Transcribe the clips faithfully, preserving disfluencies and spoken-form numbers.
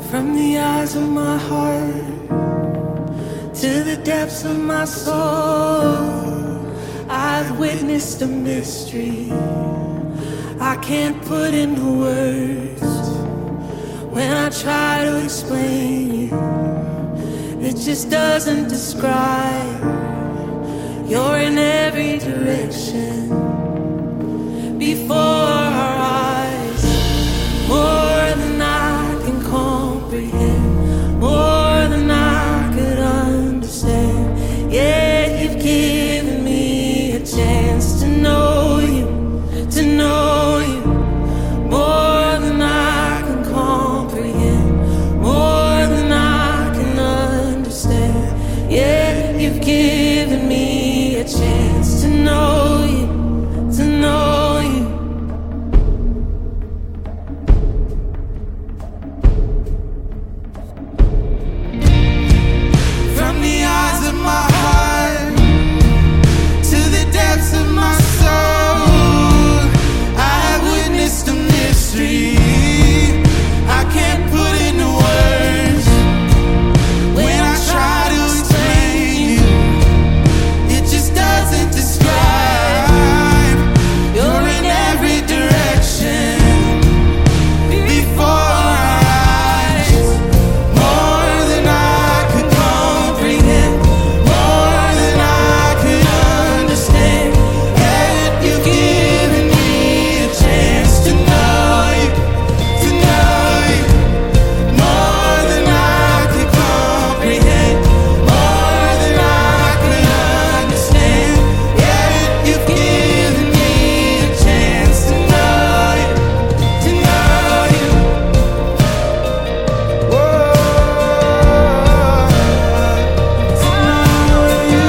From the eyes of my heart to the depths of my soul, I've witnessed a mystery I can't put into words. When I try to explain you, it just doesn't describe. You're in every direction before our eyes, more than I can comprehend, more than I could understand. Yeah, you've given me a chance to know you, to know you, more than I can comprehend, more than I can understand. Yeah, you've given me a chance to know you, to know you. From the eyes of my heart to the depths of my soul, I have witnessed a mystery I can't put into words. When I try to explain you, it just doesn't describe. You're in every direction before our eyes, more than I could comprehend, more than I could understand. Yet you've given me a chance to know you, to know you, more than I could comprehend, more than I could understand. Yet you've given me a chance to know you, to know you. Whoa, to know you.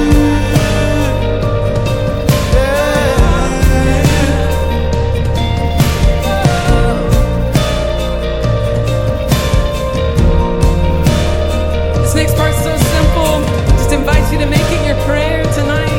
This next part's so simple. Just invite you to make it your prayer tonight.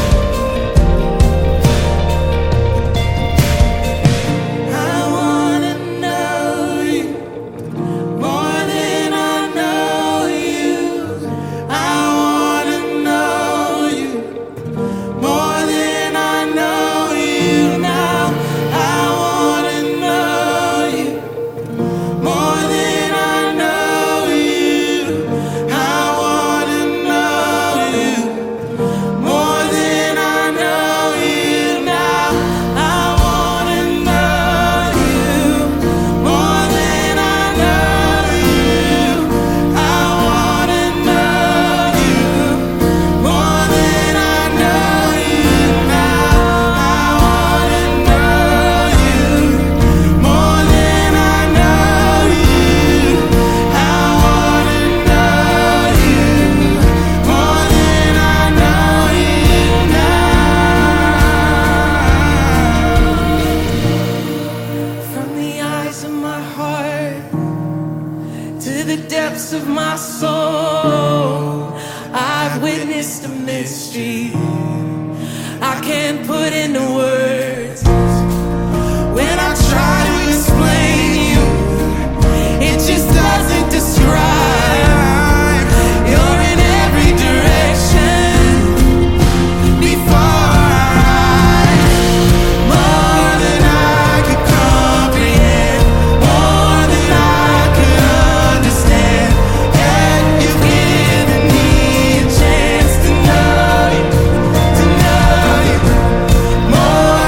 I wanna know you more than I know you. I wanna know you more than I know you now. I wanna know you more than I know you. I wanna know you more than I know you now. I wanna know you more than I know you. I wanna know you more than I know you now. I wanna know you more than I know you. I wanna know you more than I know you now. From the eyes of my heart to the depths of my soul, I've witnessed a mystery I can't put into words. When I try to explain you, it just doesn't describe. You're in every direction before our eyes, more than I could comprehend, more than I could understand. Yet you've given me a chance to know you, to know you, more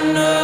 enough.